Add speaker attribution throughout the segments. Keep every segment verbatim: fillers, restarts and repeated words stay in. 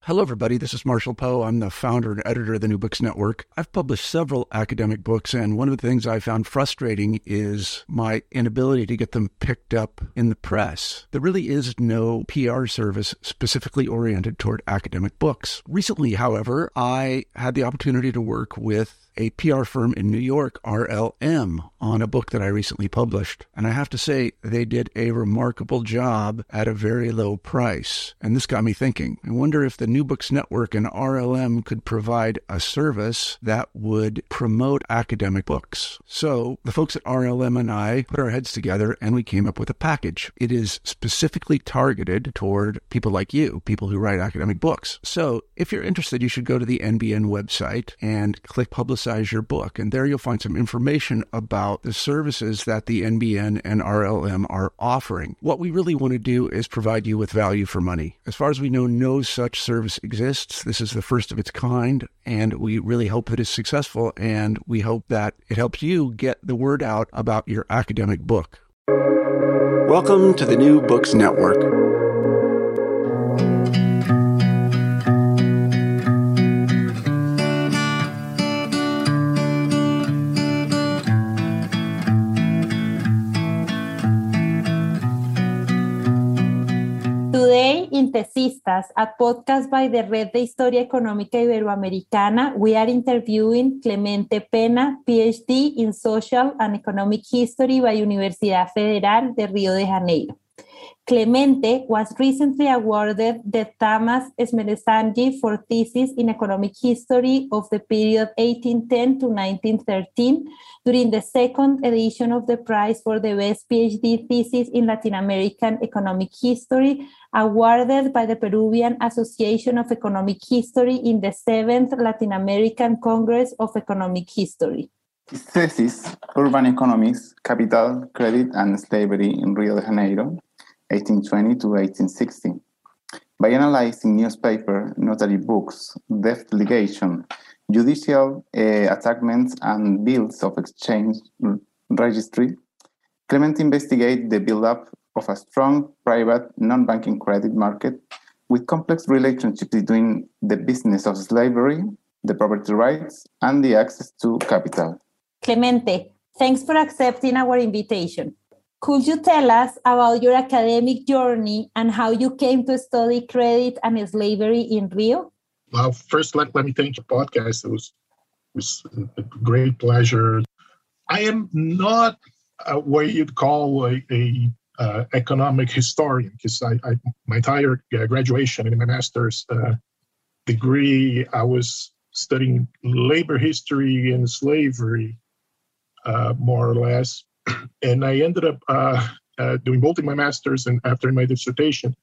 Speaker 1: Hello, everybody. This is Marshall Poe. I'm the founder and editor of the New Books Network. I've published several academic books, and one of the things I found frustrating is my inability to get them picked up in the press. There really is no P R service specifically oriented toward academic books. Recently, however, I had the opportunity to work with a P R firm in New York, R L M, on a book that I recently published. And I have to say, they did a remarkable job at a very low price. And this got me thinking. I wonder if the New Books Network and R L M could provide a service that would promote academic books. So the folks at R L M and I put our heads together and we came up with a package. It is specifically targeted toward people like you, people who write academic books. So if you're interested, you should go to the N B N website and click Publicize your book. And there you'll find some information about the services that the N B N and R L M are offering. What we really want to do is provide you with value for money. As far as we know, no such service exists. This is the first of its kind, and we really hope that it's successful, and we hope that it helps you get the word out about your academic book. Welcome to the New Books Network.
Speaker 2: Today, in Tesistas, a podcast by the Red de Historia Económica Iberoamericana, we are interviewing Clemente Pena, P H D in Social and Economic History by Universidad Federal de Rio de Janeiro. Clemente was recently awarded the Thomas Esmeresangi for thesis in economic history of the period eighteen ten to nineteen thirteen during the second edition of the prize for the best P H D thesis in Latin American economic history, awarded by the Peruvian Association of Economic History in the seventh Latin American Congress of Economic History.
Speaker 3: His thesis, Urban Economics, Capital, Credit, and Slavery in Rio de Janeiro, eighteen twenty to eighteen sixty. By analyzing newspaper, notary books, debt litigation, judicial uh, attachments, and bills of exchange registry, Clement investigated the build-up of a strong private non-banking credit market with complex relationships between the business of slavery, the property rights, and the access to capital.
Speaker 2: Clemente, thanks for accepting our invitation. Could you tell us about your academic journey and how you came to study credit and slavery in Rio?
Speaker 4: Well, first, let, let me thank your podcast. It was, it was a great pleasure. I am not uh, what you'd call a, a uh, economic historian, because I, I, my entire uh, graduation and my master's uh, degree, I was studying labor history and slavery, uh, more or less. And I ended up uh, uh, doing both in my master's and after my dissertation,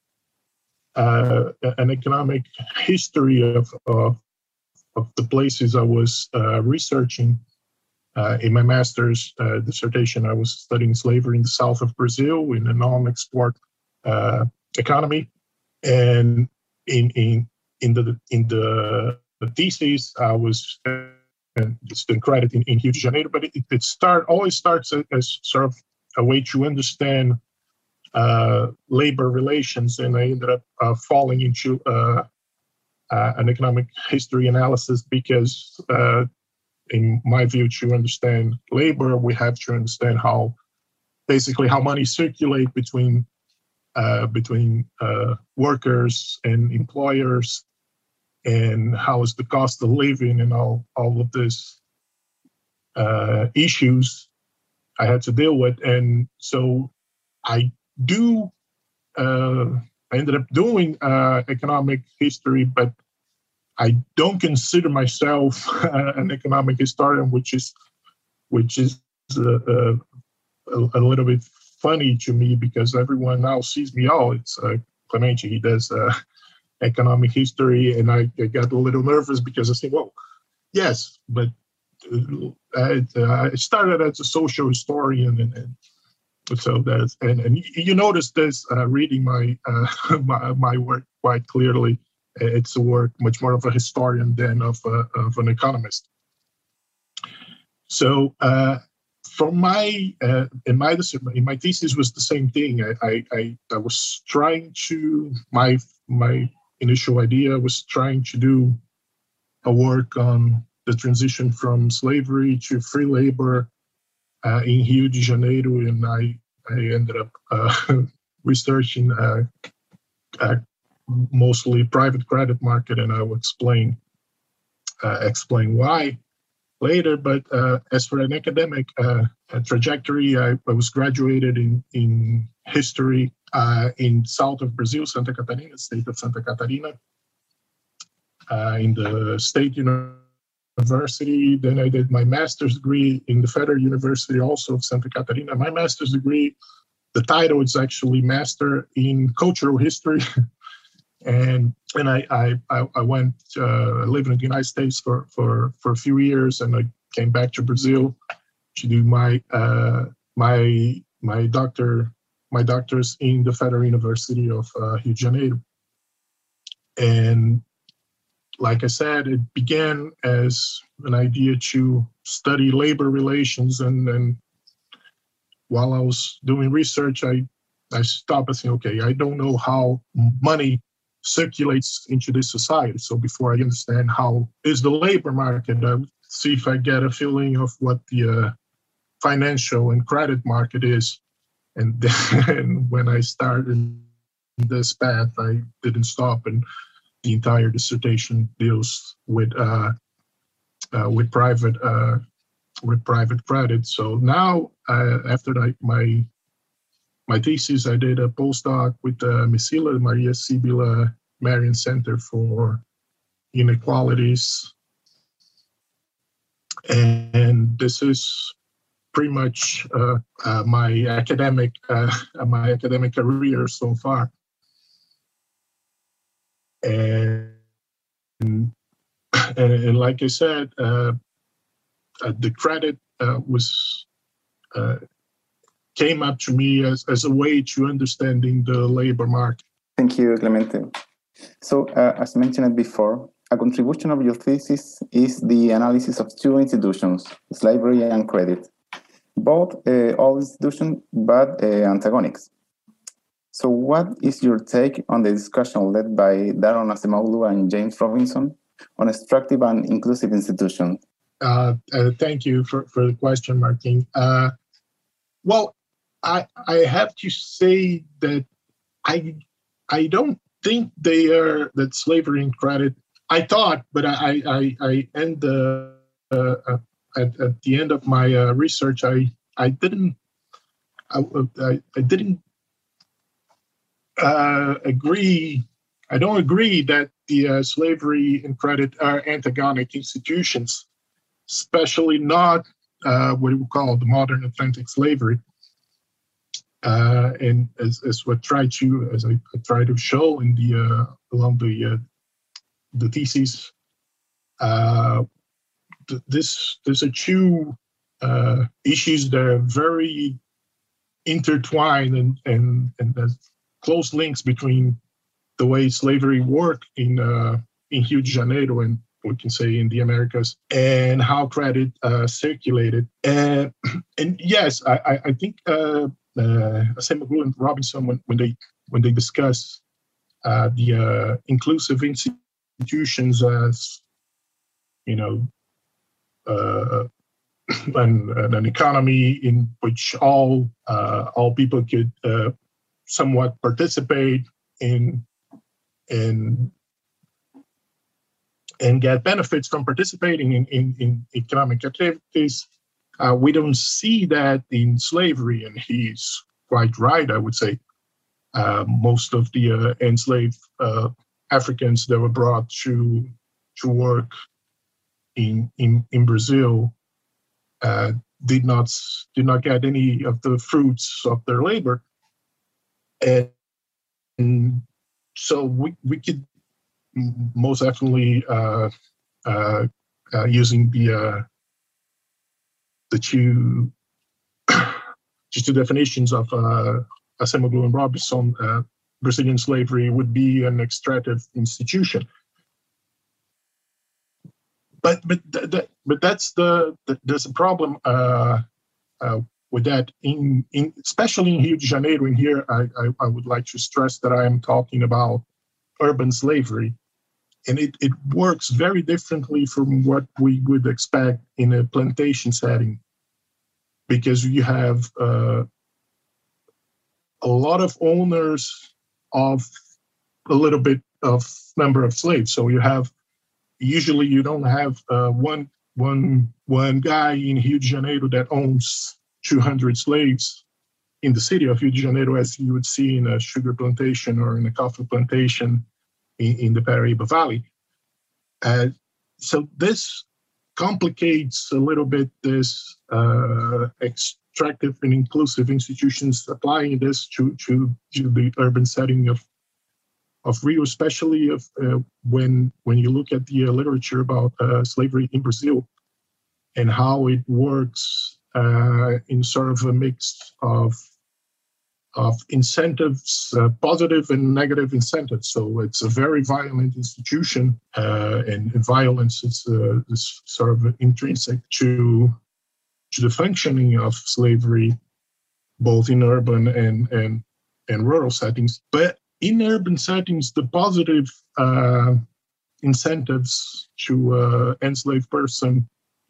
Speaker 4: uh, an economic history of, of, of the places I was uh, researching. Uh, in my master's uh, dissertation, I was studying slavery in the south of Brazil in a non-export uh, economy. And in in in the in the, the thesis, I was and student credit in, in Rio de Janeiro, but it, it start always starts as, as sort of a way to understand uh, labor relations, and I ended up uh, falling into uh, uh, an economic history analysis because, uh, in my view, to understand labor, we have to understand how, basically, how money circulate between uh, between uh, workers and employers, and how is the cost of living and all, all of this uh, issues I had to deal with. And so I do, uh, I ended up doing uh, economic history, but I don't consider myself uh, an economic historian, which is, which is uh, uh, a, a little bit funny to me because everyone now sees me, oh, it's uh, Clemente, he does uh, economic history, and I, I got a little nervous because I said, well, yes, but uh, I, uh, I started as a social historian, and, and so that's and, and you notice this uh, reading my, uh, my my work quite clearly. It's a work much more of a historian than of a, of an economist. So uh, from my uh, in my in my thesis was the same thing. I I, I, I was trying to my my initial idea was trying to do a work on the transition from slavery to free labor uh, in Rio de Janeiro, and I, I ended up uh, researching uh, uh, mostly private credit market, and I will explain uh, explain why later. But uh, as for an academic uh, trajectory, I, I was graduated in, in history uh, in south of Brazil, Santa Catarina, state of Santa Catarina, uh, in the State University. Then I did my master's degree in the Federal University, also of Santa Catarina. My master's degree, the title is actually Master in Cultural History. And and I I, I went uh, lived in the United States for, for, for a few years, and I came back to Brazil to do my uh, my my doctor my doctors in the Federal University of uh, Rio de Janeiro. And like I said, it began as an idea to study labor relations, and and while I was doing research, I I stopped and said, okay, I don't know how money circulates into this society. So before I understand how is the labor market, I would see if I get a feeling of what the uh, financial and credit market is. And then when I started this path, I didn't stop, and the entire dissertation deals with uh, uh, with private uh, with private credit. So now, uh, after I, my My thesis, I did a postdoc with uh, Mesila, Maria Sibila Marian Center for Inequalities. And this is pretty much uh, uh, my academic uh, my academic career so far. And, and, and like I said, uh, uh, the credit uh, was uh, came up to me as, as a way to understanding the labor market.
Speaker 3: Thank you, Clemente. So, uh, as mentioned before, a contribution of your thesis is the analysis of two institutions, slavery and credit, both uh, all institutions, but uh, antagonics. So what is your take on the discussion led by Daron Acemoglu and James Robinson on extractive and inclusive institutions?
Speaker 4: Uh, uh, thank you for, for the question, Martin. Uh, well, I I have to say that I I don't think they are that slavery and credit. I thought, but I I I end the uh, at at the end of my uh, research, I I didn't I I, I didn't uh, agree. I don't agree that the uh, slavery and credit are antagonic institutions, especially not uh, what we call the modern Atlantic slavery. Uh, and as, as what try to as I, I try to show in the uh, along the uh, the thesis, uh, th- this there's a two uh, issues that are very intertwined, and and and there's close links between the way slavery worked in uh, in Rio de Janeiro, and we can say in the Americas, and how credit uh, circulated. And and yes, I I, I think. Uh, Uh, Acemoglu and Robinson, when, when they when they discuss uh, the uh, inclusive institutions as, you know, uh, an, an economy in which all uh, all people could uh, somewhat participate in in and get benefits from participating in, in, in economic activities. Uh, we don't see that in slavery, and he's quite right, I would say. Uh, most of the uh, enslaved uh, Africans that were brought to to work in in, in Brazil uh, did not did not get any of the fruits of their labor, and, and so we we could most definitely uh, uh, uh, using the uh, the two, just two definitions of uh, Acemoglu and Robinson, uh, Brazilian slavery would be an extractive institution. But but th- th- but that's the, the there's a problem uh, uh, with that in in especially in Rio de Janeiro. And here I, I I would like to stress that I am talking about urban slavery. And it, it works very differently from what we would expect in a plantation setting, because you have uh, a lot of owners of a little bit of number of slaves. So you have, usually you don't have uh, one, one, one guy in Rio de Janeiro that owns two hundred slaves in the city of Rio de Janeiro, as you would see in a sugar plantation or in a coffee plantation in, in the Paraíba Valley. Uh, so this complicates a little bit this uh, extractive and inclusive institutions applying this to, to, to the urban setting of of Rio, especially of, uh, when when you look at the uh, literature about uh, slavery in Brazil and how it works uh, in sort of a mix of of incentives, uh, positive and negative incentives. So it's a very violent institution, uh, and, and violence is, uh, is sort of intrinsic to to the functioning of slavery, both in urban and and and rural settings. But in urban settings, the positive uh, incentives to uh, enslaved person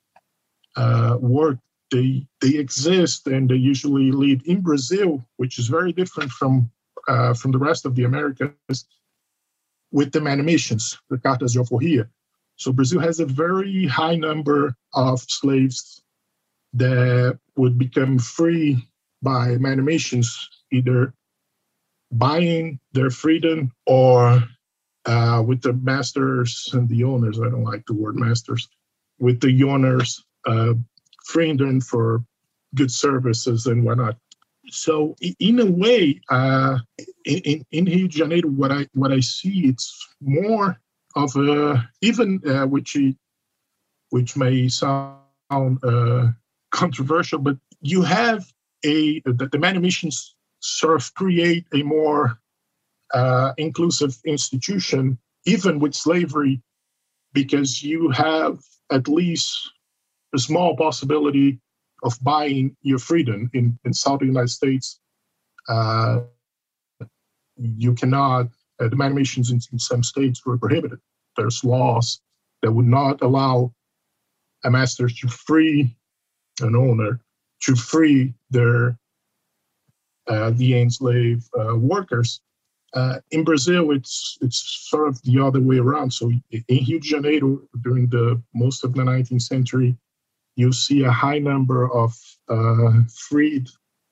Speaker 4: uh, work, they they exist, and they usually lead in Brazil, which is very different from uh, from the rest of the Americas, with the manumissions, the cartas de alforria. So Brazil has a very high number of slaves that would become free by manumissions, either buying their freedom or uh, with the masters and the owners. I don't like the word masters. With the owners uh, freeing them for good services and whatnot. So in a way, uh, in, in Rio de Janeiro, what I what I see, it's more of a, even uh, which which may sound uh, controversial, but you have a the, the manumissions sort of create a more uh, inclusive institution, even with slavery, because you have at least a small possibility of buying your freedom. In, in Southern United States, uh, you cannot, uh, the manumissions in, in some states were prohibited. There's laws that would not allow a master to free an owner, to free their Uh, the enslaved uh, workers. Uh, in Brazil, it's it's sort of the other way around. So in Rio de Janeiro, during the most of the nineteenth century, you see a high number of uh, freed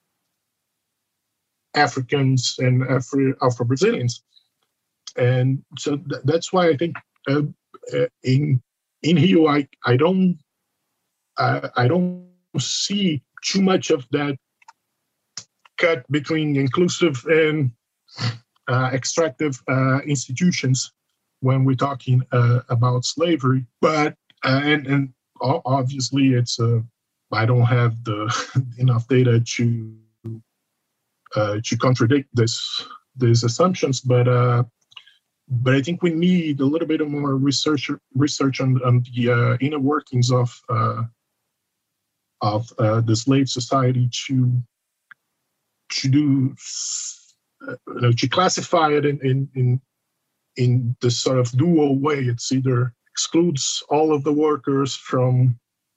Speaker 4: Africans and Afro Afro-Brazilians, and so th- that's why I think uh, uh, in in Rio, I I don't uh, I don't see too much of that cut between inclusive and uh, extractive uh, institutions when we're talking uh, about slavery. But uh, and and obviously, it's uh, I don't have the enough data to uh, to contradict this these assumptions. But uh, but I think we need a little bit of more research research on, on the uh, inner workings of uh, of uh, the slave society to. to do, uh, you know, to classify it in, in in in this sort of dual way. It's either excludes all of the workers from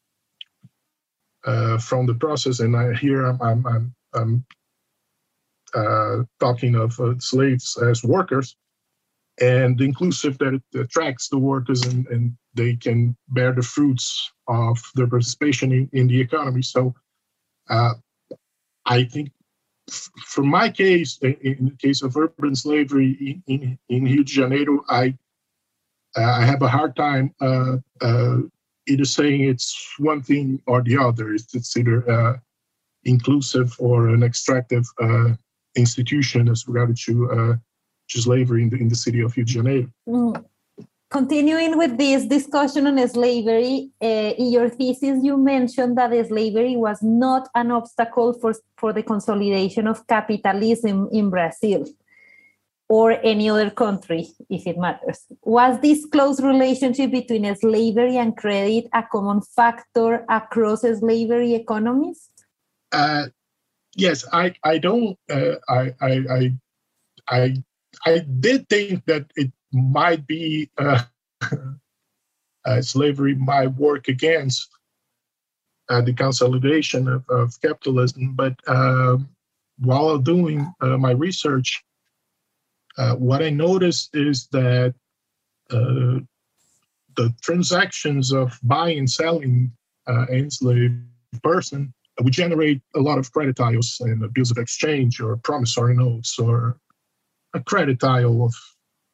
Speaker 4: uh, from the process, and I here I'm I'm I'm, I'm uh, talking of uh, slaves as workers, and inclusive that it attracts the workers and, and they can bear the fruits of their participation in, in the economy. So uh, I think. For my case, in the case of urban slavery in, in, in Rio de Janeiro, I uh, I have a hard time uh, uh, either saying it's one thing or the other. It's, it's either uh, inclusive or an extractive uh, institution as regard to uh, to slavery in the in the city of Rio de Janeiro.
Speaker 2: Mm. Continuing with this discussion on slavery, uh, in your thesis, you mentioned that slavery was not an obstacle for, for the consolidation of capitalism in Brazil or any other country, if it matters. Was this close relationship between slavery and credit a common factor across slavery economies?
Speaker 4: Uh, yes, I, I don't, uh, I, I, I, I I did think that it might be uh, uh, slavery might work against uh, the consolidation of, of capitalism. But uh, while doing uh, my research, uh, what I noticed is that uh, the transactions of buying and selling uh, enslaved person would generate a lot of credit tiles and bills of exchange or promissory notes or a credit tile of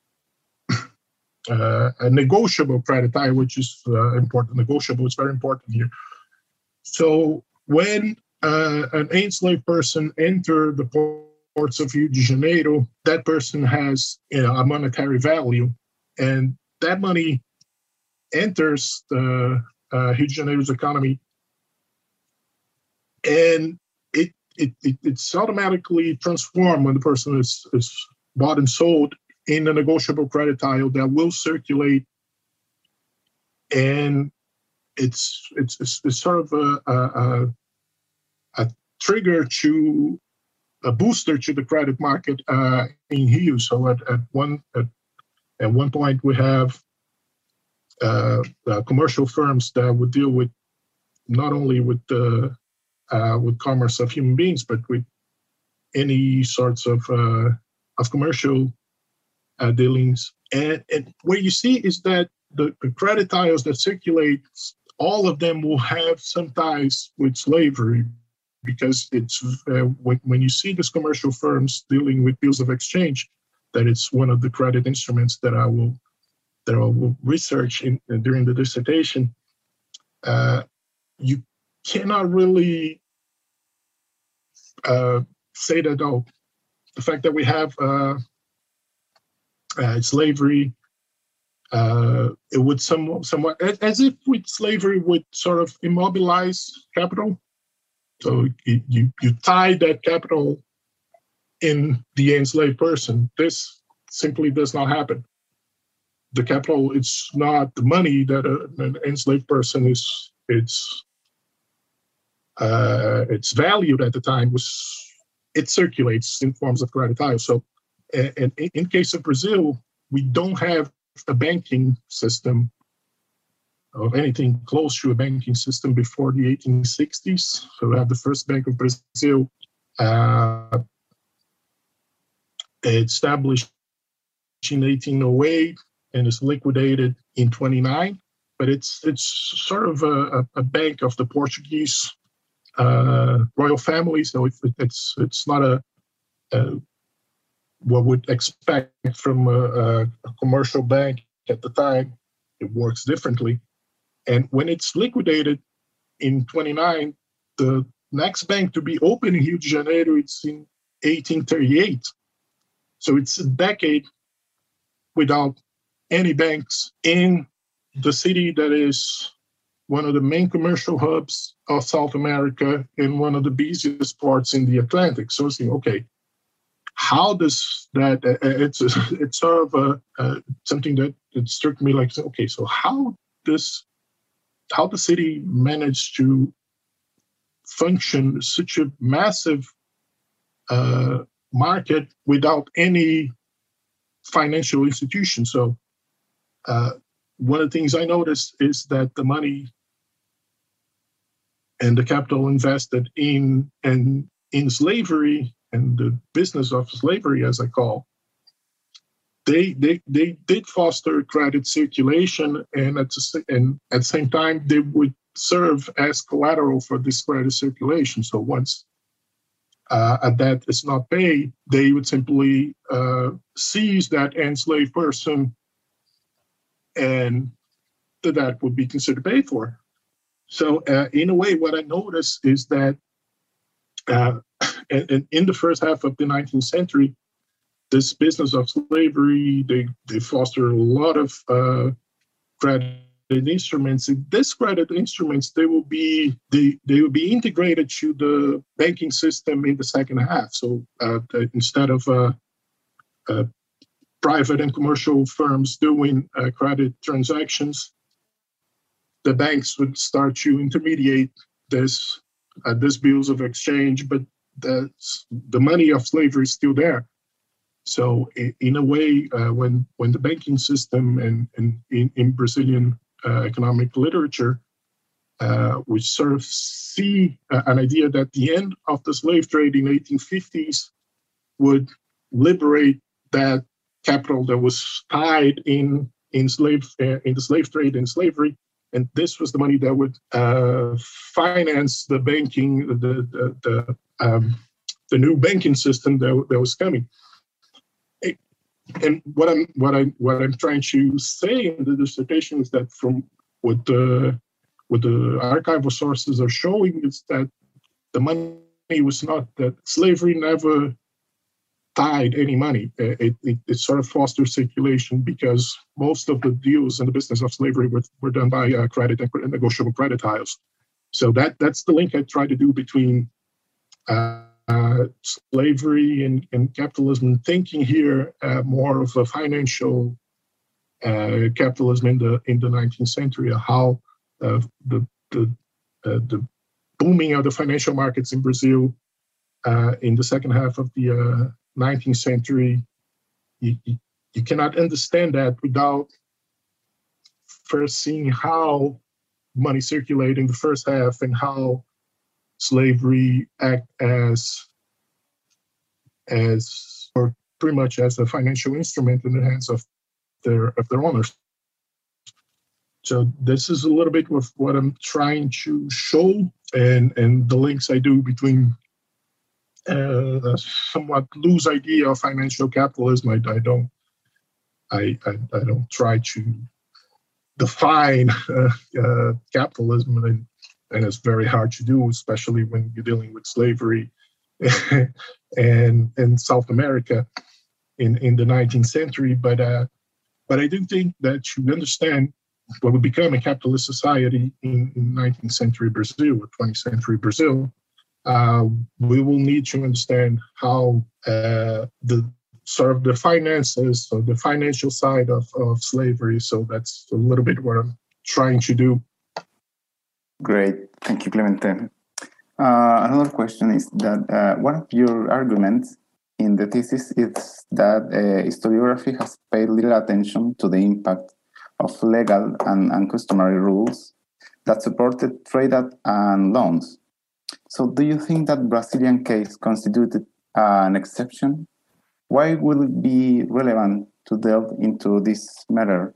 Speaker 4: uh, a negotiable credit tile, which is uh, important. Negotiable is very important here. So when uh, an enslaved person enters the ports of Rio de Janeiro, that person has, you know, a monetary value, and that money enters the uh, Rio de Janeiro's economy, and it, it, it it's automatically transformed when the person is, is bought and sold in a negotiable credit tile that will circulate, and it's it's it's, it's sort of a, a a trigger to a booster to the credit market uh, in Rio. So at, at one at, at one point we have uh, uh, commercial firms that would deal with not only with the uh, with commerce of human beings, but with any sorts of uh, of commercial uh, dealings. And, and what you see is that the, the credit tiles that circulate, all of them will have some ties with slavery, because it's uh, when, when you see these commercial firms dealing with bills of exchange, that it's one of the credit instruments that I will that I will research in, uh, during the dissertation. Uh, you cannot really uh, say that, oh, the fact that we have uh, uh, slavery, uh, it would some, somewhat, as if with slavery would sort of immobilize capital. So you, you, you tie that capital in the enslaved person. This simply does not happen. The capital, it's not the money that a, an enslaved person is, it's uh, it's valued at the time, was it circulates in forms of credit tiles. So and in case of Brazil, we don't have a banking system of anything close to a banking system before the eighteen sixties. So we have the first Bank of Brazil uh, established in eighteen oh eight and is liquidated in twenty-nine. But it's it's sort of a, a bank of the Portuguese uh, royal family. So it, it's it's not a, a what would expect from a, a commercial bank at the time. It works differently. And when it's liquidated in twenty-nine, the next bank to be open in Rio de Janeiro, it's in eighteen thirty-eight. So it's a decade without any banks in the city that is one of the main commercial hubs of South America and one of the busiest ports in the Atlantic. So it's, okay, how does that, uh, it's it's sort of a, uh, something that it struck me like, okay, so how does, how the city managed to function such a massive uh, market without any financial institution? So uh, one of the things I noticed is that the money and the capital invested in and in slavery and the business of slavery, as I call, they they they did foster credit circulation, and at the, and at the same time they would serve as collateral for this credit circulation. So once uh, a debt is not paid, they would simply uh, seize that enslaved person, and the debt would be considered paid for. So uh, in a way, what I noticed is that uh, in, in the first half of the nineteenth century, this business of slavery, they, they foster a lot of uh, credit instruments. And these credit instruments, they will be they, they will be integrated to the banking system in the second half. So uh, instead of uh, uh, private and commercial firms doing uh, credit transactions, the banks would start to intermediate this uh, this bills of exchange, but the the money of slavery is still there. So in a way, uh, when when the banking system and, and in, in Brazilian uh, economic literature, uh, we sort of see uh, an idea that the end of the slave trade in the eighteen fifties would liberate that capital that was tied in in slave uh, in the slave trade and slavery, and this was the money that would uh, finance the banking, the the the, um, the new banking system that, that was coming. And what I'm what I what I'm trying to say in the dissertation is that from what the what the archival sources are showing is that the money was not that slavery never tied any money. It, it, it sort of fostered circulation because most of the deals in the business of slavery were, were done by uh, credit and negotiable credit tiles. So that that's the link I try to do between uh, Uh, slavery and, and capitalism, thinking here uh, more of a financial uh, capitalism in the in the nineteenth century, how uh, the the uh, the booming of the financial markets in Brazil uh, in the second half of the uh, nineteenth century. You, you, you cannot understand that without first seeing how money circulated in the first half and how slavery act as as or pretty much as a financial instrument in the hands of their of their owners. So this is a little bit of what I'm trying to show, and and the links I do between uh, a somewhat loose idea of financial capitalism. I, I don't I, I I don't try to define uh, uh, capitalism, and and it's very hard to do, especially when you're dealing with slavery and in South America in, in the nineteenth century. But uh, but I do think that to understand what would become a capitalist society in, in nineteenth century Brazil or twentieth century Brazil, uh, we will need to understand how uh, the sort of the finances or the financial side of, of slavery. So that's a little bit what I'm trying to do.
Speaker 3: Great. Thank you, Clemente. Uh, another question is that uh, one of your arguments in the thesis is that uh, historiography has paid little attention to the impact of legal and, and customary rules that supported trade and loans. So do you think that Brazilian case constituted uh, an exception? Why will it be relevant to delve into this matter?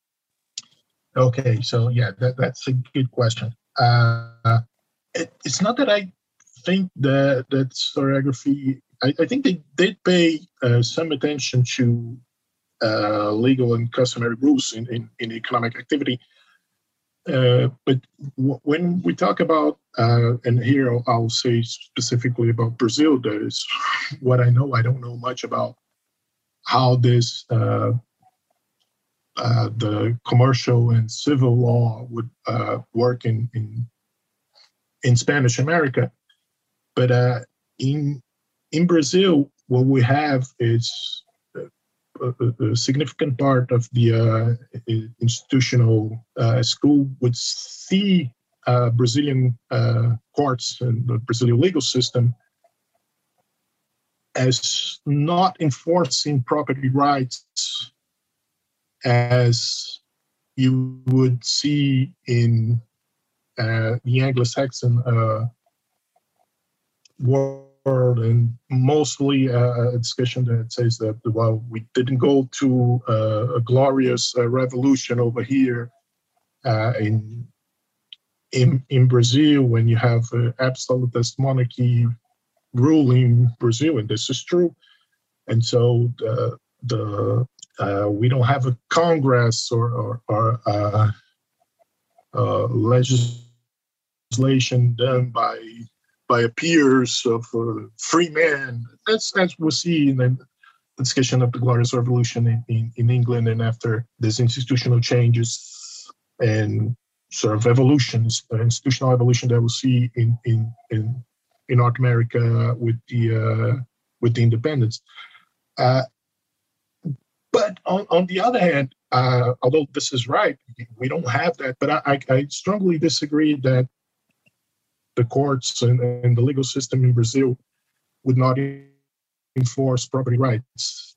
Speaker 4: Okay, so yeah, that, that's a good question. Uh, it, it's not that I think that that historiography, I, I think they did pay uh, some attention to uh, legal and customary rules in, in, in economic activity. Uh, but w- when we talk about, uh, and here I'll, I'll say specifically about Brazil, that is what I know. I don't know much about how this uh, Uh, the commercial and civil law would uh, work in, in in Spanish America, but uh, in in Brazil, what we have is a, a, a significant part of the uh, institutional uh, school would see uh, Brazilian uh, courts and the Brazilian legal system as not enforcing property rights as you would see in uh, the Anglo-Saxon uh, world, and mostly uh, a discussion that says that, well, we didn't go to uh, a glorious uh, revolution over here uh, in, in in Brazil when you have uh, absolutist monarchy ruling Brazil, and this is true. And so the the Uh, we don't have a Congress or, or, or uh, uh, legislation done by by peers of uh, free men. That's that's what we see in the discussion of the Glorious Revolution in, in, in England, and after these institutional changes and sort of evolutions, uh, institutional evolution that we'll see in in in, in North America with the uh, with the independence. Uh, But on, on the other hand, uh, although this is right, we don't have that. But I, I, I strongly disagree that the courts and, and the legal system in Brazil would not enforce property rights.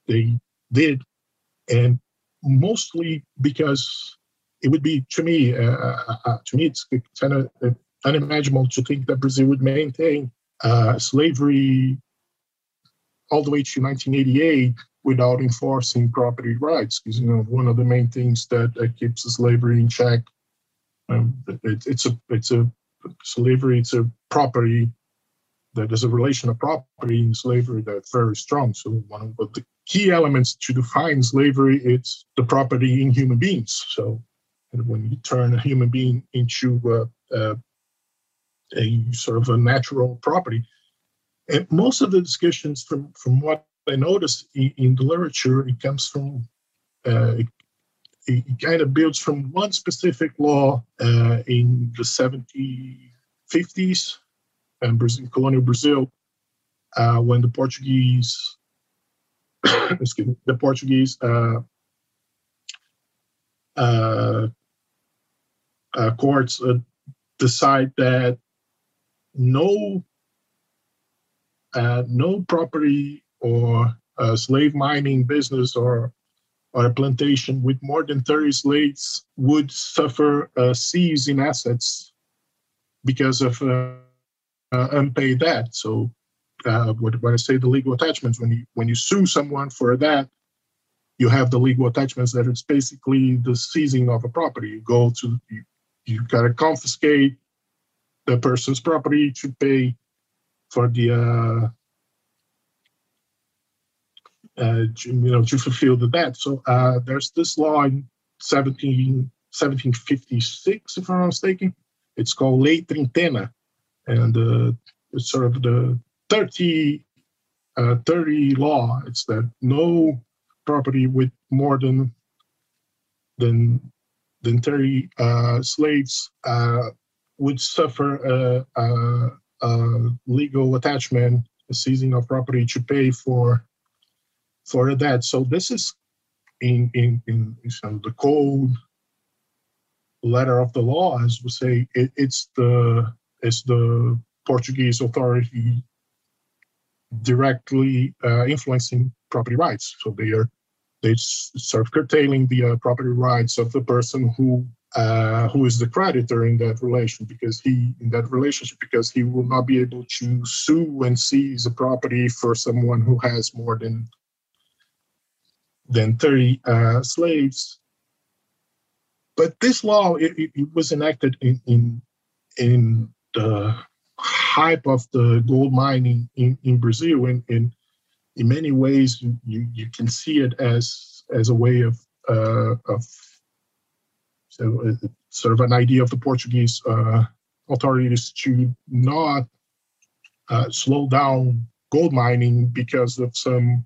Speaker 4: they did, and mostly because it would be, to me, uh, uh, to me, it's kind of unimaginable to think that Brazil would maintain uh, slavery all the way to nineteen eighty-eight without enforcing property rights. Because, you know, one of the main things that, that keeps slavery in check, um, it, it's a it's a slavery, it's a property. That there's a relation of property in slavery that's very strong. So one of the key elements to define slavery is the property in human beings. So when you turn a human being into uh, uh, a sort of a natural property, and most of the discussions, from from what I noticed in, in the literature, it comes from uh, it, it kind of builds from one specific law uh, in the seventeen fifties. And Brazil, colonial Brazil, uh, when the Portuguese, excuse me, the Portuguese uh, uh, uh, courts uh, decide that no, uh, no property or uh, slave mining business or or a plantation with more than thirty slaves would suffer a seize in assets because of. Uh, Uh, unpaid debt. So uh, when I say the legal attachments, when you when you sue someone for that, you have the legal attachments that it's basically the seizing of a property. You go to, you, you got to confiscate the person's property to pay for the, uh, uh, to, you know, to fulfill the debt. So uh, there's this law in seventeen fifty-six, if I'm not mistaken. It's called Lei Trintena. And uh, it's sort of the thirty, uh, thirty law. It's that no property with more than than than thirty uh, slaves uh, would suffer a, a, a legal attachment, a seizing of property to pay for for a debt. So this is in in in, in the code letter of the law, as we say. It, it's the It's the Portuguese authority directly uh, influencing property rights. So they are they sort of curtailing the uh, property rights of the person who uh, who is the creditor in that relation, because he in that relationship because he will not be able to sue and seize a property for someone who has more than than thirty uh, slaves. But this law it, it was enacted in in in the hype of the gold mining in, in Brazil, and, and in many ways you, you can see it as as a way of uh, of so uh, sort of an idea of the Portuguese uh, authorities to not uh, slow down gold mining because of some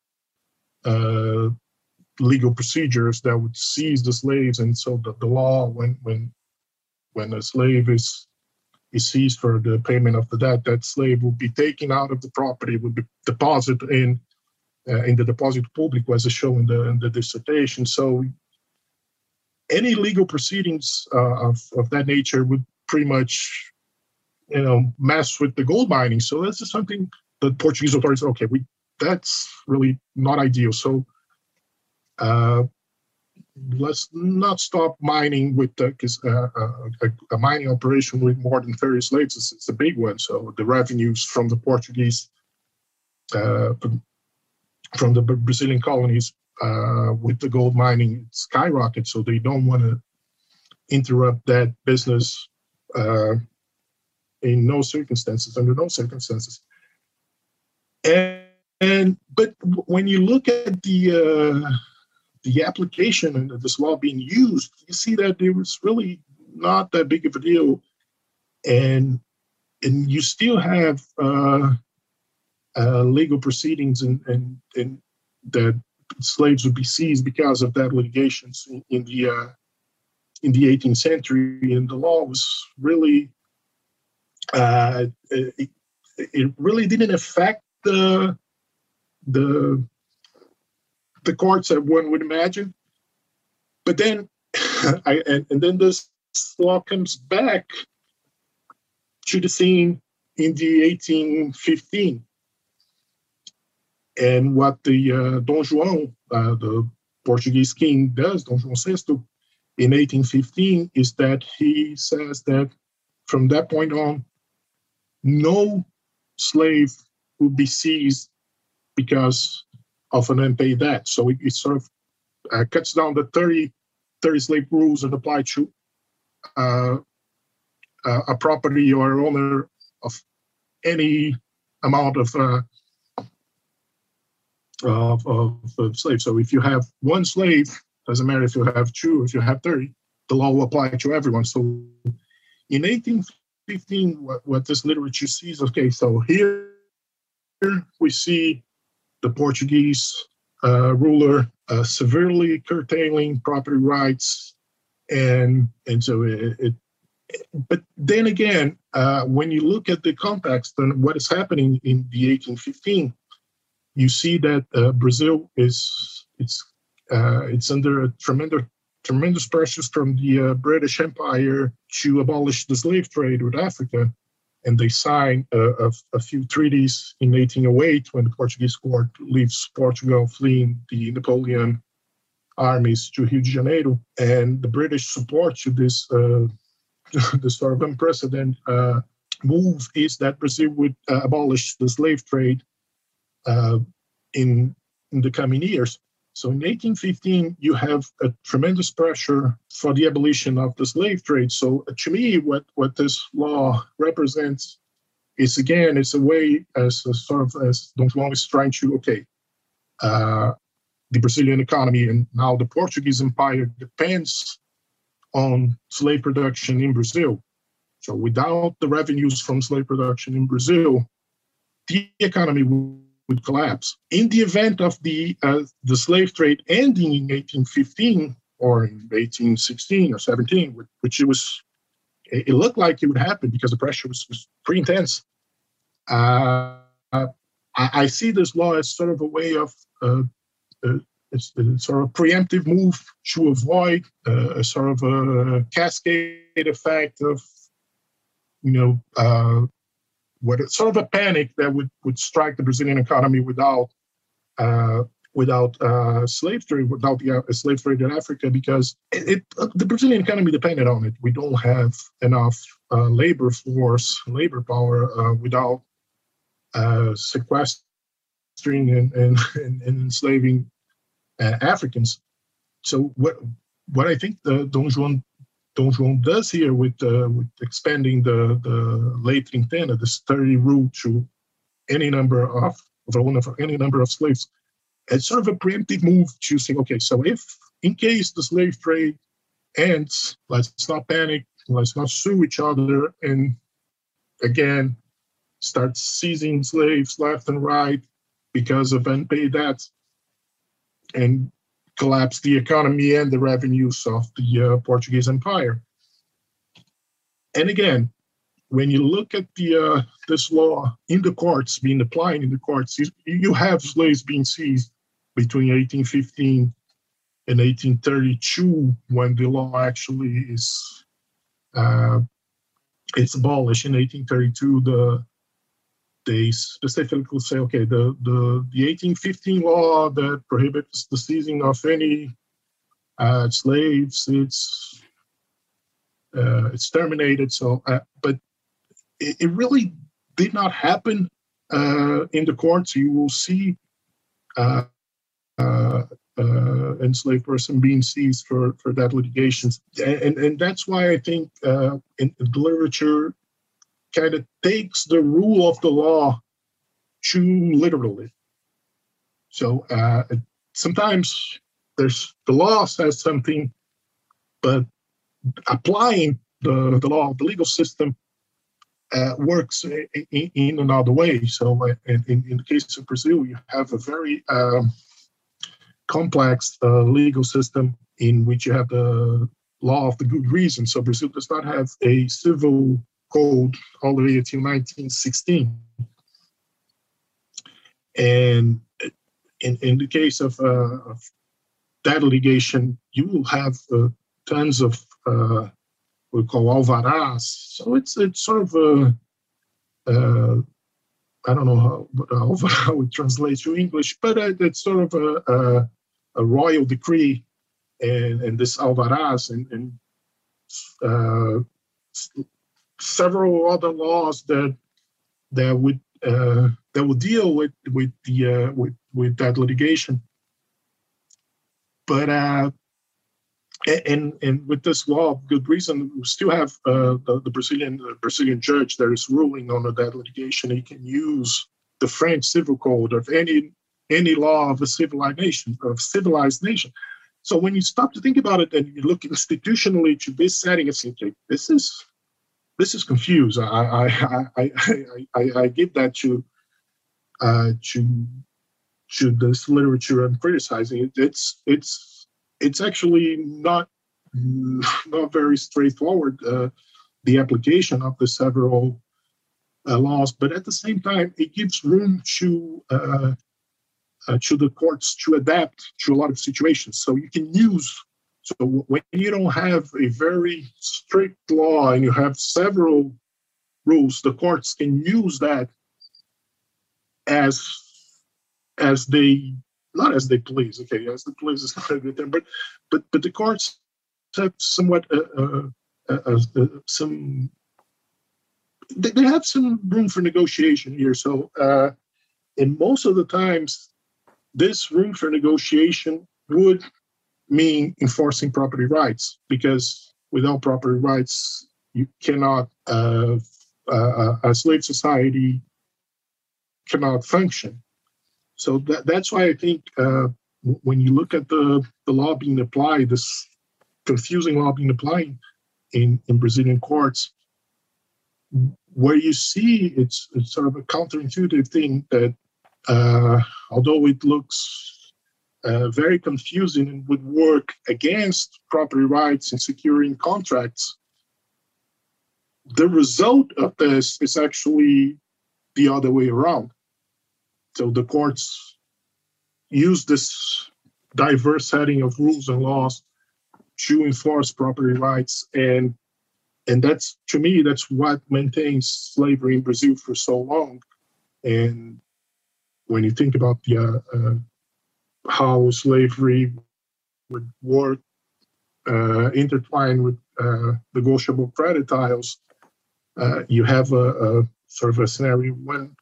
Speaker 4: uh, legal procedures that would seize the slaves. And so the, the law, when when when a slave is is seized for the payment of the debt, that slave will be taken out of the property, will be deposited in uh, in the deposito público, as I show in the in the dissertation. So any legal proceedings uh, of of that nature would pretty much, you know, mess with the gold mining. So this is something the Portuguese authorities, okay, we that's really not ideal. So uh, let's not stop mining with the, because uh, a, a mining operation with more than thirty slaves is it's a big one. So the revenues from the Portuguese, uh, from the Brazilian colonies uh, with the gold mining skyrocket. So they don't want to interrupt that business uh, in no circumstances, under no circumstances. And, and but when you look at the uh, the application and this law being used, you see that it was really not that big of a deal, and and you still have uh, uh, legal proceedings and and and that slaves would be seized because of that litigations in, in the uh, in the eighteenth century, and the law was really uh, it, it really didn't affect the the the courts that one would imagine. But then, I, and, and then this law comes back to the scene in the eighteen fifteen. And what the uh, Dom João, uh, the Portuguese king, does, Dom João sexto, in eighteen fifteen, is that he says that from that point on, no slave would be seized because of an unpaid debt. So it, it sort of uh, cuts down the thirty, thirty slave rules that apply to uh, uh, a property or owner of any amount of, uh, of, of, of slaves. So if you have one slave, doesn't matter if you have two, if you have thirty, the law will apply to everyone. So in eighteen fifteen, what, what this literature sees, okay, so here we see the Portuguese uh, ruler uh, severely curtailing property rights. And, and so it, it but then again, uh, when you look at the context and what is happening in the eighteen fifteen, you see that uh, Brazil is it's uh, it's under a tremendous tremendous pressures from the uh, British Empire to abolish the slave trade with Africa, and they sign a, a, a few treaties in eighteen oh eight when the Portuguese court leaves Portugal, fleeing the Napoleon armies to Rio de Janeiro, and the British support to this uh, this sort of unprecedented uh, move is that Brazil would uh, abolish the slave trade uh, in in the coming years. So in eighteen fifteen, you have a tremendous pressure for the abolition of the slave trade. So uh, to me, what, what this law represents is, again, it's a way as a sort of as Dom João is trying to, okay, uh, the Brazilian economy and now the Portuguese Empire depends on slave production in Brazil. So without the revenues from slave production in Brazil, the economy would would collapse. In the event of the uh, the slave trade ending in eighteen fifteen or in eighteen sixteen or seventeen, which it was, it looked like it would happen because the pressure was, was pretty intense. Uh, I, I see this law as sort of a way of uh, uh, it's, it's sort of a preemptive move to avoid uh, a sort of a cascade effect of, you know, uh, what it's sort of a panic that would, would strike the Brazilian economy without uh, without uh, slave trade, without the uh, slave trade in Africa, because it, it uh, the Brazilian economy depended on it. We don't have enough uh, labor force, labor power uh, without uh, sequestering and, and, and, and enslaving uh, Africans. So what what I think the Dom João Dom João does here with, uh, with expanding the, the Lei Trintena, this thirty rule to any number of, of any number of slaves, it's sort of a preemptive move to say, okay, so if in case the slave trade ends, let's not panic, let's not sue each other, and again, start seizing slaves left and right because of unpaid debts, and collapse the economy and the revenues of the uh, Portuguese Empire. And again, when you look at the uh, this law in the courts, being applied in the courts, you, you have slaves being seized between eighteen fifteen and eighteen thirty-two, when the law actually is uh, it's abolished. In eighteen thirty-two, the they specifically say, okay, the, the, the eighteen fifteen law that prohibits the seizing of any uh, slaves, it's uh, it's terminated. So, uh, but it, it really did not happen uh, in the courts. You will see uh, uh, uh, enslaved person being seized for, for that litigation. And, and that's why I think uh, in the literature kind of takes the rule of the law too literally. So uh, sometimes there's the law says something, but applying the, the law, the legal system uh, works in, in another way. So uh, in, in the case of Brazil, you have a very um, complex uh, legal system in which you have the law of the good reason. So Brazil does not have a civil code all the way until nineteen sixteen. And in, in the case of, uh, of that litigation, you will have uh, tons of uh, we call alvarás. So it's it's sort of a, uh, I don't know how, how, how it translates to English, but uh, it's sort of a, a, a royal decree and, and this alvarás and, and uh, s- several other laws that that would uh, that would deal with with the uh, with with that litigation. But uh, and and with this law, good reason, we still have uh, the, the Brazilian the Brazilian judge that is ruling on that litigation. He can use the French civil code of any any law of a civilized nation of civilized nation. So when you stop to think about it and you look institutionally to this setting, it's like, this is this is confused. I I I I, I, I give that to uh, to to this literature I'm criticizing. It, it's it's. It's actually not not very straightforward, uh, the application of the several uh, laws, but at the same time, it gives room to uh, uh, to the courts to adapt to a lot of situations. So you can use, so when you don't have a very strict law and you have several rules, the courts can use that as as they not as they please, okay, as they please is not a good thing, but but but the courts have somewhat uh, uh, uh, uh, some they, they have some room for negotiation here. So, uh, and most of the times, this room for negotiation would mean enforcing property rights, because without property rights, you cannot uh, uh, a slave society cannot function. So that, that's why I think uh, when you look at the, the law being applied, this confusing law being applied in, in Brazilian courts, where you see it's, it's sort of a counterintuitive thing that uh, although it looks uh, very confusing and would work against property rights and securing contracts, the result of this is actually the other way around. So the courts use this diverse setting of rules and laws to enforce property rights. And and that's, to me, that's what maintains slavery in Brazil for so long. And when you think about the, uh, uh, how slavery would work uh, intertwined with uh, negotiable credit tiles, uh, you have a, a sort of a scenario when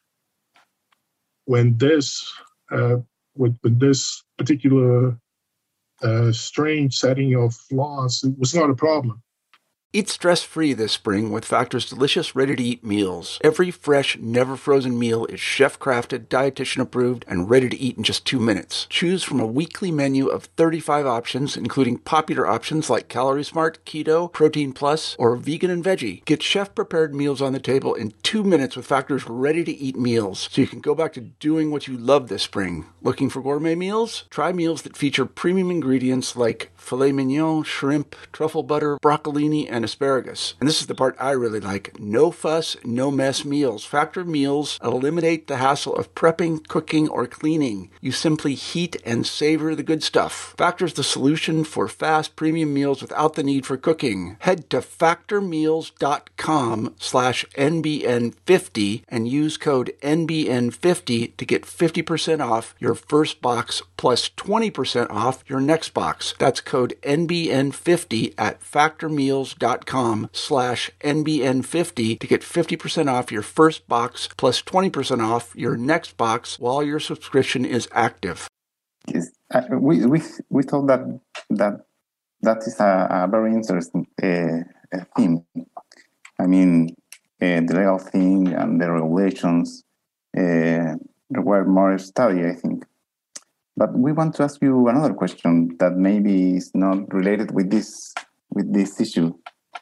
Speaker 4: when this uh, with, with this particular uh, strange setting of laws, it was not a problem.
Speaker 1: Eat stress-free this spring with Factor's delicious, ready-to-eat meals. Every fresh, never-frozen meal is chef-crafted, dietitian-approved, and ready to eat in just two minutes. Choose from a weekly menu of thirty-five options, including popular options like Calorie Smart, Keto, Protein Plus, or Vegan and Veggie. Get chef-prepared meals on the table in two minutes with Factor's ready-to-eat meals, so you can go back to doing what you love this spring. Looking for gourmet meals? Try meals that feature premium ingredients like filet mignon, shrimp, truffle butter, broccolini, and asparagus. And this is the part I really like. No fuss, no mess meals. Factor meals eliminate the hassle of prepping, cooking, or cleaning. You simply heat and savor the good stuff. Factor's the solution for fast premium meals without the need for cooking. Head to factormeals.com slash NBN50 and use code N B N fifty to get fifty percent off your first box plus twenty percent off your next box. That's code N B N fifty at factormeals.com slash N B N fifty to get fifty percent off your first box plus twenty percent off your next box while your subscription is active.
Speaker 3: Yes, uh, we, we, we thought that that, that is a, a very interesting uh, theme. I mean, uh, the legal thing and the regulations uh, require more study, I think. But we want to ask you another question that maybe is not related with this with this issue.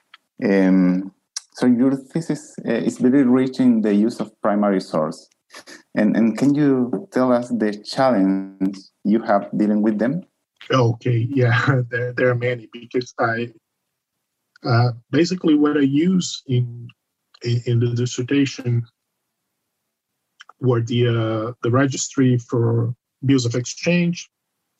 Speaker 3: Um, so your thesis uh, is very rich in the use of primary source. And, and can you tell us the challenge you have dealing with them?
Speaker 4: Okay, yeah, there, there are many, because I uh, basically what I use in in, in the dissertation were the uh, the registry for bills of exchange,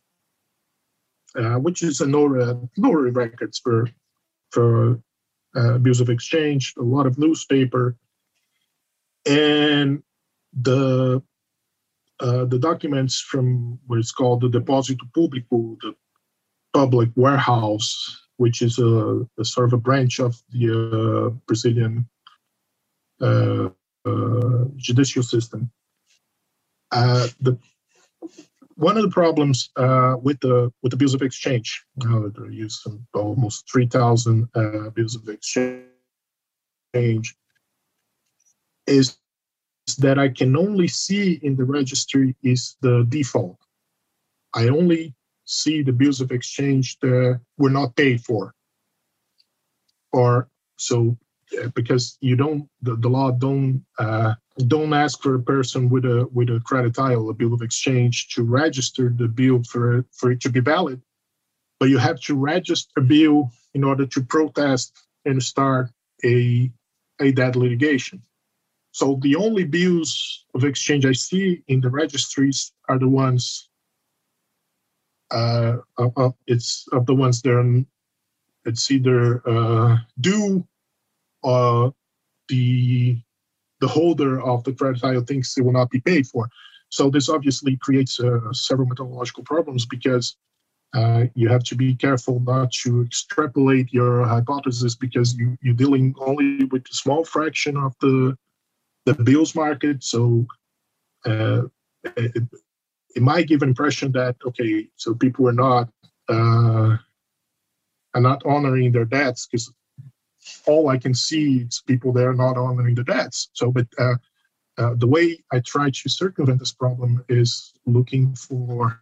Speaker 4: uh, which is a notary, notary records for for uh, bills of exchange, a lot of newspaper, and the uh, the documents from what is called the Depósito Público, the public warehouse, which is a, a sort of a branch of the uh, Brazilian uh, uh, judicial system. Uh, the one of the problems uh, with the with the bills of exchange, uh, there use some almost three thousand uh, bills of exchange, is that I can only see in the registry is the default. I only see the bills of exchange that were not paid for, or so uh, because you don't the, the law don't uh, don't ask for a person with a with a credit tile, a bill of exchange, to register the bill for for it to be valid, but you have to register a bill in order to protest and start a a debt litigation. So the only bills of exchange I see in the registries are the ones uh, of, of, it's of the ones that are, it's either uh, due or the the holder of the credit tile thinks it will not be paid for. So this obviously creates uh, several methodological problems, because uh, you have to be careful not to extrapolate your hypothesis, because you, you're dealing only with a small fraction of the the bills market. So uh, it, it might give an impression that, okay, so people are not uh, are not honoring their debts, because all I can see is people there not honoring the debts. So, but uh, uh, the way I try to circumvent this problem is looking for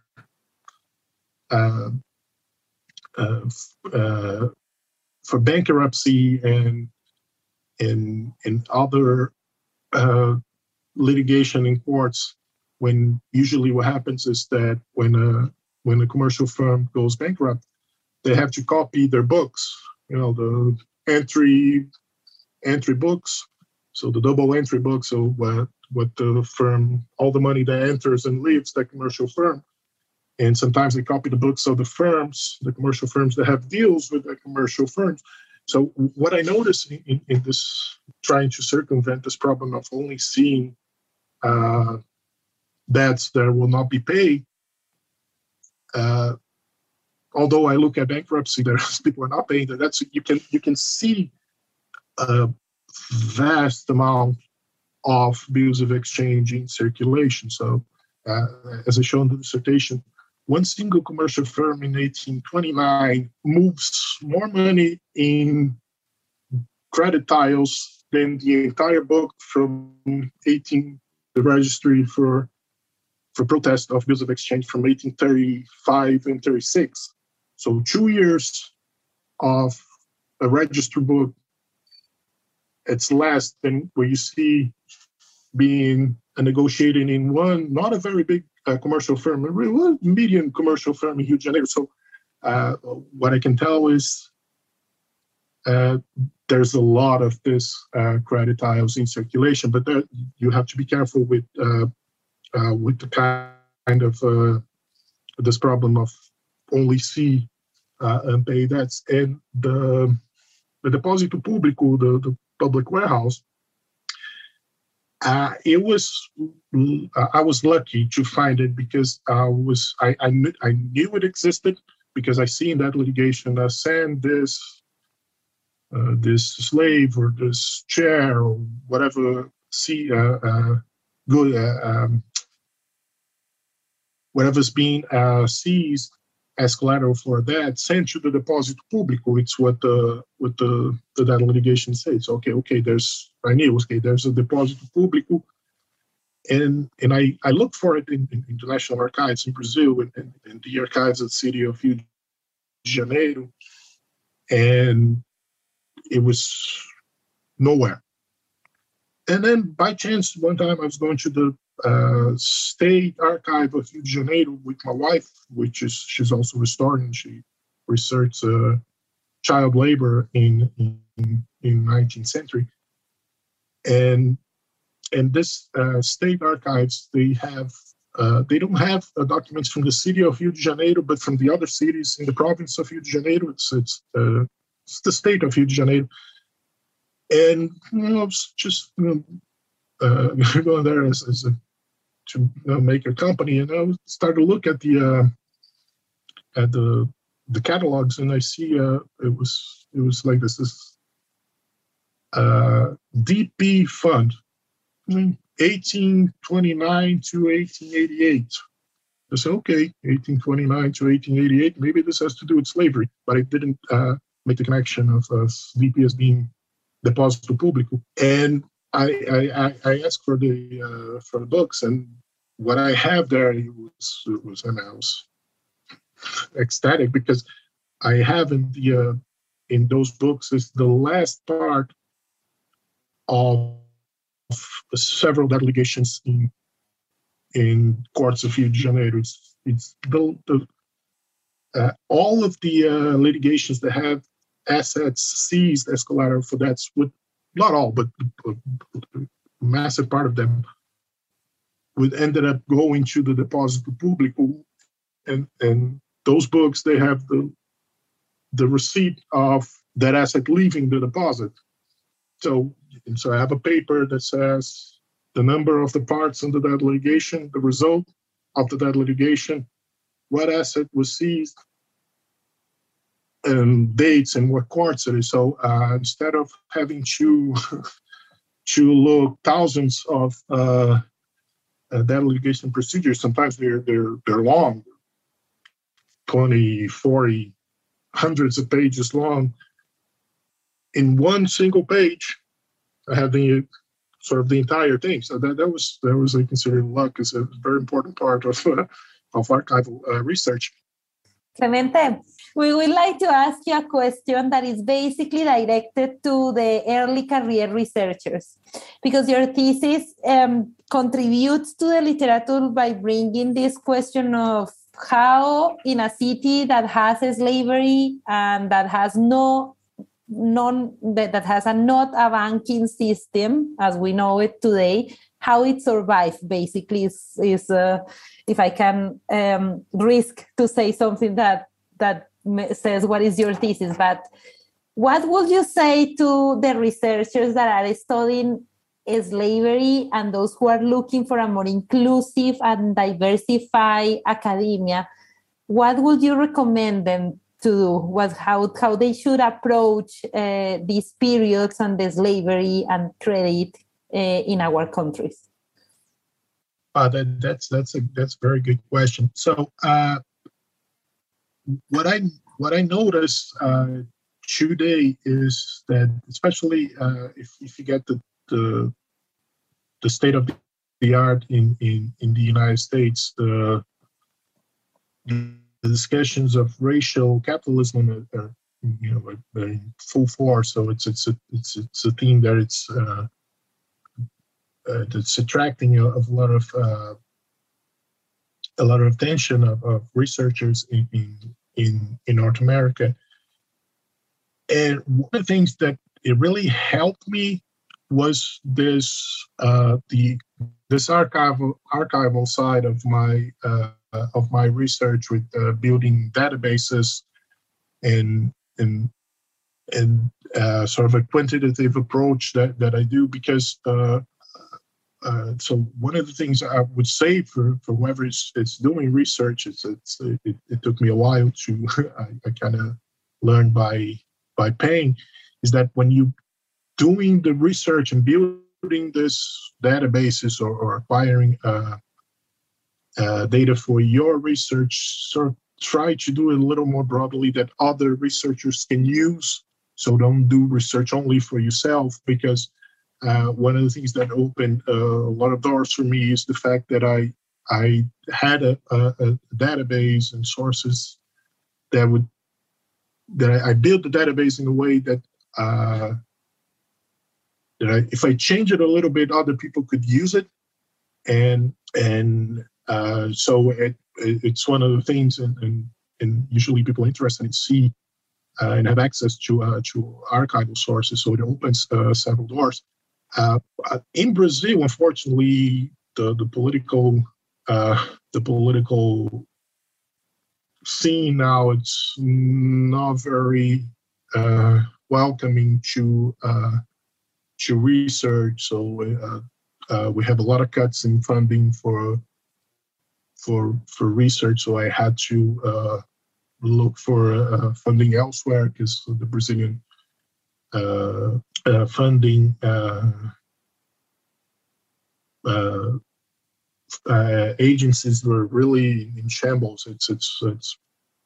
Speaker 4: uh, uh, uh, for bankruptcy and and and other uh, litigation in courts. When usually what happens is that when a when a commercial firm goes bankrupt, they have to copy their books, you know, the entry entry books, so the double entry books, so what what the firm, all the money that enters and leaves that commercial firm. And sometimes they copy the books of the firms, the commercial firms that have deals with the commercial firms. So what I noticed in, in, in this, trying to circumvent this problem of only seeing uh, debts that will not be paid, uh, although I look at bankruptcy, there's people are not paying their debts, you can you can see a vast amount of bills of exchange in circulation. So uh, as I show in the dissertation, one single commercial firm in eighteen twenty-nine moves more money in credit tiles than the entire book from eighteen, the registry for for protest of bills of exchange from eighteen thirty-five and thirty-six. So two years of a register book, it's less than what you see being negotiated in one, not a very big uh, commercial firm, a real medium commercial firm in Rio de Janeiro. So uh, what I can tell is uh, there's a lot of this uh, credit tiles in circulation, but there, you have to be careful with uh, uh, with the kind of uh, this problem of only see uh, unpaid debts. And the the Depósito Público, the, the public warehouse, uh, it was uh, I was lucky to find it, because I was I I knew, I knew it existed, because I seen that litigation uh, send this uh, this slave or this chair or whatever see uh, uh, good uh, um, whatever's being uh, seized as collateral for that, sent to the Depósito Público. It's what the what the, the that litigation says. Okay, okay, there's I knew okay, there's a Depósito Público, and and I, I looked for it in, in, in the National Archives in Brazil and, and, and the archives of the city of Rio de Janeiro, and it was nowhere. And then by chance, one time I was going to the uh, State Archive of Rio de Janeiro with my wife, which is she's also a historian. She researched uh, child labor in, in in nineteenth century, and and this uh, State Archives, they have uh, they don't have uh, documents from the city of Rio de Janeiro, but from the other cities in the province of Rio de Janeiro. It's it's, uh, it's the state of Rio de Janeiro. And you know, it's just you know, uh, going there as, as a, to uh, make a company, and I started to look at the uh, at the the catalogs, and I see uh, it was it was like this this uh, D P fund, eighteen twenty-nine to eighteen eighty-eight. I said, okay, eighteen twenty-nine to eighteen eighty-eight, maybe this has to do with slavery, but I didn't uh, make the connection of uh, D P as being Deposito Público. And I, I, I asked for the uh, for the books, and what I have there it was, it was and I was ecstatic because I have in the uh, in those books is the last part of several delegations in in courts of Rio de Janeiro. It's, it's the, the uh, all of the uh, litigations that have assets seized as collateral for debts, with not all, but a, a massive part of them would ended up going to the Deposito Público, and and those books, they have the the receipt of that asset leaving the deposit. So, so I have a paper that says the number of the parts under that litigation, the result of that litigation, what asset was seized, and dates and what courts it is. So uh, instead of having to to look thousands of uh, uh, that litigation procedures, sometimes they're they're they're long, twenty, forty, hundreds of pages long. In one single page, I have the sort of the entire thing. So that, that was that was I consider luck as a very important part of uh, of archival uh, research.
Speaker 2: Clemente, we would like to ask you a question that is basically directed to the early career researchers, because your thesis um, contributes to the literature by bringing this question of how in a city that has slavery and that has no non that, that has a not a banking system as we know it today, how it survived basically is, is uh, if I can um, risk to say something that that says what is your thesis, but what would you say to the researchers that are studying slavery and those who are looking for a more inclusive and diversified academia? What would you recommend them to do? What, how, how they should approach uh, these periods and the slavery and credit uh, in our countries?
Speaker 4: Uh, that, that's that's a that's a very good question. So uh, what I what I notice uh, today is that, especially uh, if if you get the the, the state of the art in, in, in the United States, the, the discussions of racial capitalism are, are you know are, are in full force. So it's it's a it's it's a theme that it's uh, uh, that's attracting a, a lot of uh, a lot of attention of, of researchers in, in in in North America. And one of the things that it really helped me was this uh, the this archival archival side of my uh, of my research with uh, building databases and and and uh, sort of a quantitative approach that, that I do, because uh, uh, so one of the things I would say for, for whoever is, is doing research, it's, it's it, it took me a while to I, I kind of learned by by paying, is that when you doing the research and building this databases or, or acquiring uh, uh, data for your research, sort of try to do it a little more broadly that other researchers can use. So don't do research only for yourself, because uh, one of the things that opened uh, a lot of doors for me is the fact that I I had a, a, a database and sources that would that I, I built the database in a way that uh, that I, if I change it a little bit, other people could use it, and and uh, so it, it, it's one of the things, and, and, and usually people are interested in see uh, and have access to uh, to archival sources, so it opens uh, several doors. Uh, in Brazil, unfortunately, the the political uh, the political scene now, it's not very uh, welcoming to uh, to research. So uh, uh, we have a lot of cuts in funding for for for research, so I had to uh, look for uh, funding elsewhere because the Brazilian uh, uh, funding uh, uh, uh, agencies were really in shambles. It's it's it's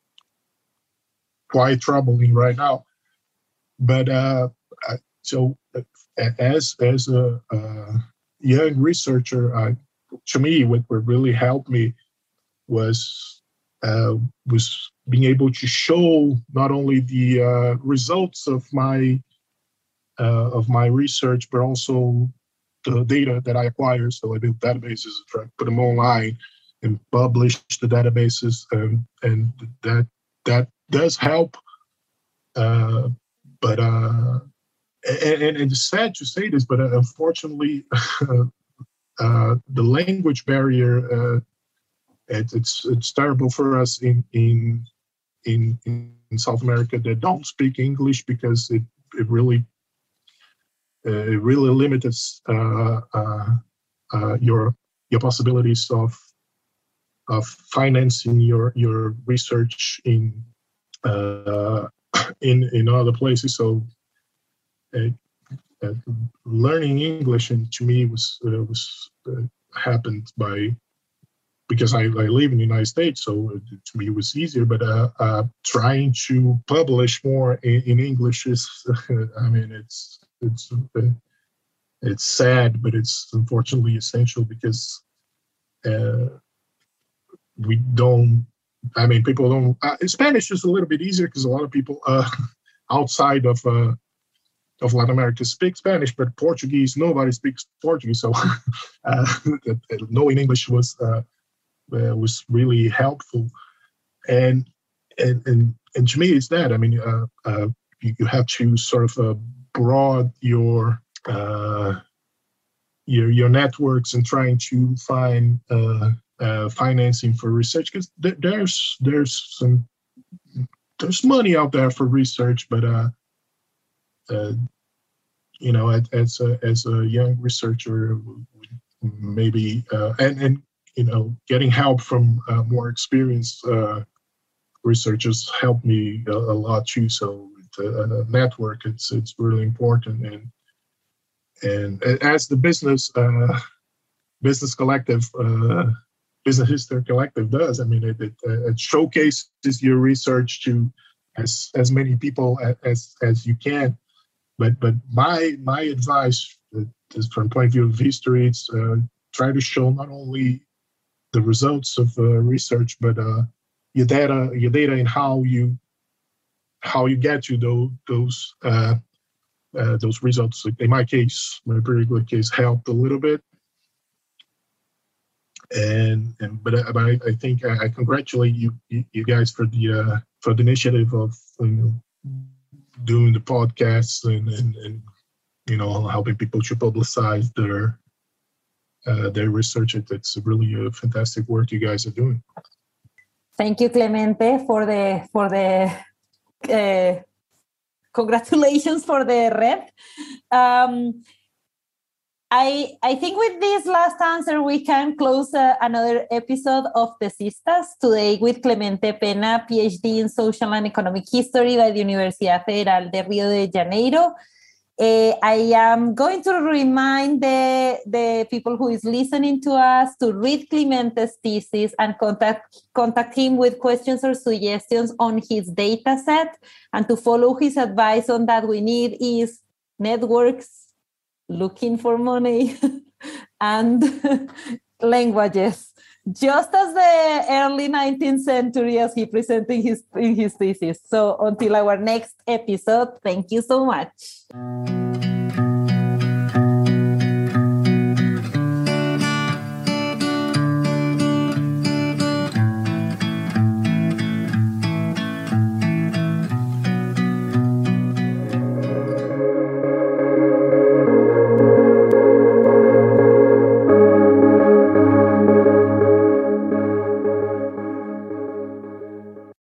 Speaker 4: quite troubling right now. But uh, so as as a, a young researcher, I, to me, what really helped me was uh, was being able to show not only the uh, results of my uh, of my research, but also the data that I acquire. So I built databases, try to put them online, and publish the databases, and and that that does help. Uh, but uh, and, and it's sad to say this, but uh, unfortunately, uh, the language barrier uh, it, it's it's terrible for us in in in in South America that don't speak English, because it it really uh, it really limits uh, uh, uh, your your possibilities of of financing your your research in uh, in in other places. So uh, uh, learning English, and to me was uh, was uh, happened by because I, I live in the United States, so it, to me it was easier. But uh, uh, trying to publish more in, in English is, I mean, it's it's uh, it's sad, but it's unfortunately essential, because uh, we don't. I mean, people don't. Uh, Spanish is a little bit easier because a lot of people uh, outside of uh, of Latin America speak Spanish, but Portuguese, nobody speaks Portuguese. So uh, knowing English was uh, uh, was really helpful. And and and and to me, it's that. I mean, uh, uh, you, you have to sort of uh, broaden your uh, your your networks and trying to find. Uh, Uh, financing for research, because th- there's there's some there's money out there for research, but uh, uh you know, as, as a as a young researcher, maybe uh, and and you know, getting help from uh, more experienced uh, researchers helped me a, a lot too. So the uh, network, it's it's really important, and and as the business uh, business collective. Uh, Business History Collective does. I mean, it, it, it showcases your research to as as many people as as you can. But but my my advice is, from the point of view of history, it's uh, try to show not only the results of uh, research, but uh, your data your data and how you how you get to those those uh, uh, those results. In my case, my very good case, helped a little bit. And, and but, I, but I, I think I, I congratulate you, you you guys for the uh, for the initiative of, you know, doing the podcasts and, and, and you know, helping people to publicize their uh, their research. It's really a fantastic work you guys are doing.
Speaker 2: Thank you, Clemente, for the for the uh, congratulations for the red. Um, I, I think with this last answer, we can close uh, another episode of Tesistas today with Clemente Pena, PhD in Social and Economic History by the Universidad Federal de Rio de Janeiro. Uh, I am going to remind the, the people who is listening to us to read Clemente's thesis and contact, contact him with questions or suggestions on his data set, and to follow his advice on that we need is networks, looking for money, and languages, just as the early nineteenth century, as he presented his, in his thesis. So until our next episode, thank you so much.